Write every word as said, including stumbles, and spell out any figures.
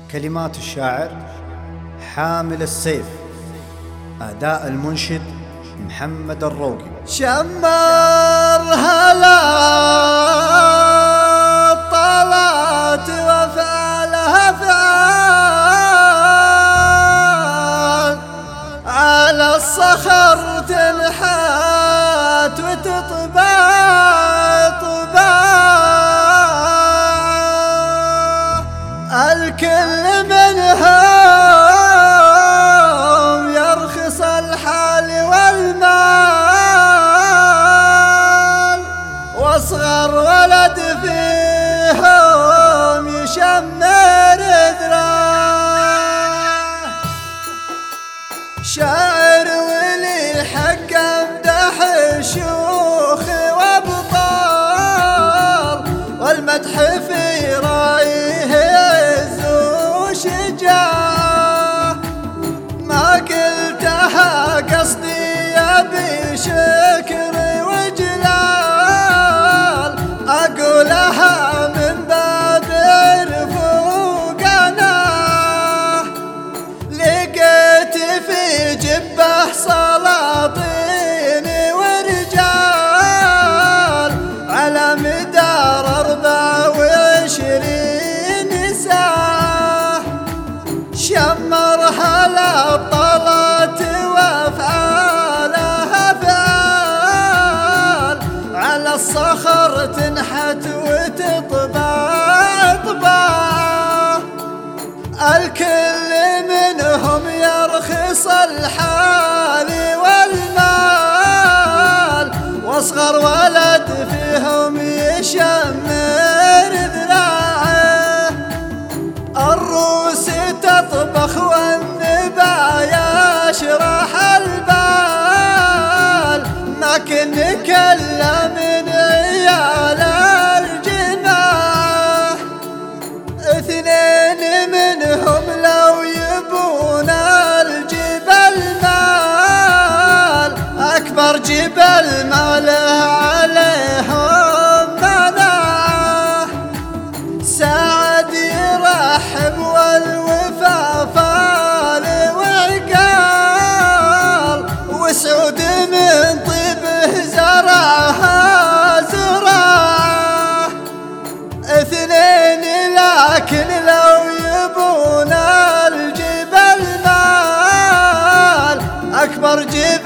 كلمات الشاعر حامل السيف، أداء المنشد محمد الروقي. شمر هلا طلعت وفعلها فعال، على الصخر تنحت وتطبع طباع، الكل منهم يرخص الحال والمال، واصغر ولد فيهم يشمر ذراع. شاعر ولي الحق امدح الشيوخ وابطال، والمدح في رايه عز وشجاع. ما قلتها قصدي ابي شكر وجلال، اقولها من باب رفوقنا. لقيت في جبه سلاطين ورجال، على مدار أربع وعشرين ساعة. شمرها لابطلت وافعالها فعال، على الصخر تنحت وتطبع طباع. الكل منهم يرخص الحال والمال، واصغر ولد فيهم يشمر ذراعه. الروس تطبخ والنبا يشرح البال، لكن كلا من عيال الجماع. اثنين منهم لو يبون الجبل مال، أكبر جبل ماله عليهم مناعه. سعد يرحب والوفا فال وعقال، وسعود من طيبه زرعها زراعه. اثنين لكن لو يبون الجبل مال، أكبر جبل